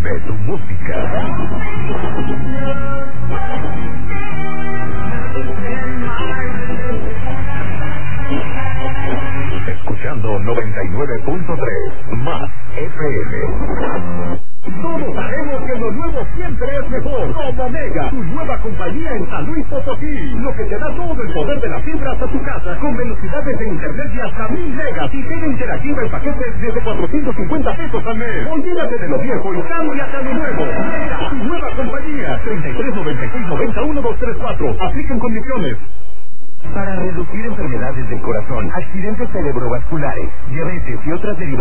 Vive tu música. Escuchando 99.3 más FM. Todos sabemos que lo nuevo siempre es mejor. Como Mega, tu nueva compañía en San Luis Potosí. Lo que te da todo el poder de la fibra hasta tu casa, con velocidades de internet de hasta 1000 megas y tele interactiva en paquetes desde 450 pesos al mes. Olvídate de lo viejo y cámbiate a lo nuevo. Mega, tu nueva compañía. 33 96 90 1234. Apliquen condiciones. Para reducir enfermedades del corazón, accidentes cerebrovasculares, diabetes y otras derivadas